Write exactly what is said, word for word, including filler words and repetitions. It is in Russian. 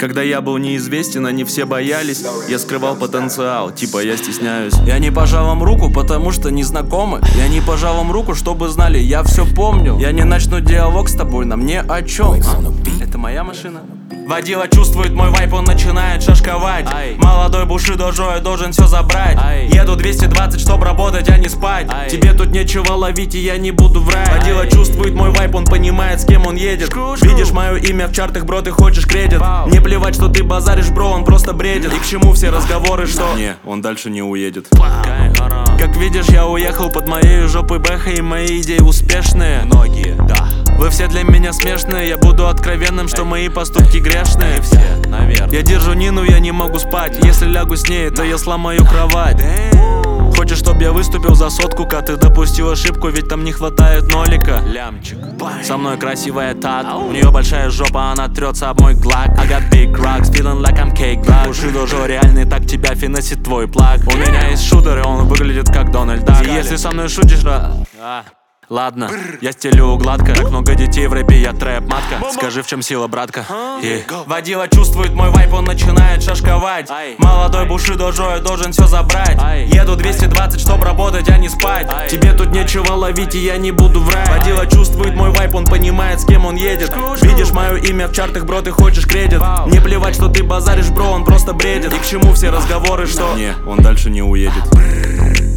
Когда я был неизвестен, они все боялись. Я скрывал потенциал, типа я стесняюсь. Я не пожал вам руку, потому что не знакомы. Я не пожал вам руку, чтобы знали, я все помню. Я не начну диалог с тобой, на мне о чем? А? Это моя машина? Водила чувствует мой вайп, он начинает шашковать. Ай. Молодой Бушидо Джо, я должен все забрать. Ай. Еду двести двадцать, чтоб работать, а не спать. Ай. Тебе тут нечего ловить, и я не буду врать. Водила чувствует мой вайп, он понимает, с кем он едет. Шку, шку. Видишь мое имя в чартах, бро, ты хочешь кредит. Вау. Мне плевать, что ты базаришь, бро, он просто бредит. И к чему все разговоры, что? Не, он дальше не уедет. Как видишь, я уехал под моей жопой бэха, и мои идеи успешные. Многие, да. Вы все для меня смешные, я буду откровенным, что мои поступки грешные. Все, наверное. Я держу Нину, я не могу спать. Если лягу с ней, то я сломаю кровать. Хочешь, чтоб я выступил за сотку, ка ты допустил ошибку, ведь там не хватает нолика. Лямчик. Со мной красивая Тат, у нее большая жопа, она трется об мой глак. I got big rocks, feeling like I'm cake black. Бушидо Джо реальный, так тебя финансит твой плаг. У меня есть шутер, и он выглядит как Дональд Дак. И если со мной шутишь, а... Ладно, я стелю гладко. Так много детей в рэпе, я трэп-матка. Скажи, в чем сила, братка? И... Водила чувствует мой вайп, он начинает шашковать. Молодой Бушидо Джо, я должен все забрать. Еду двести двадцать, чтоб работать, а не спать. Тебе тут нечего ловить, и я не буду врать. Водила чувствует мой вайп, он понимает, с кем он едет. Видишь мое имя в чартах, бро, ты хочешь кредит. Мне плевать, что ты базаришь, бро, он просто бредит. И к чему все разговоры, что? Не, он дальше не уедет.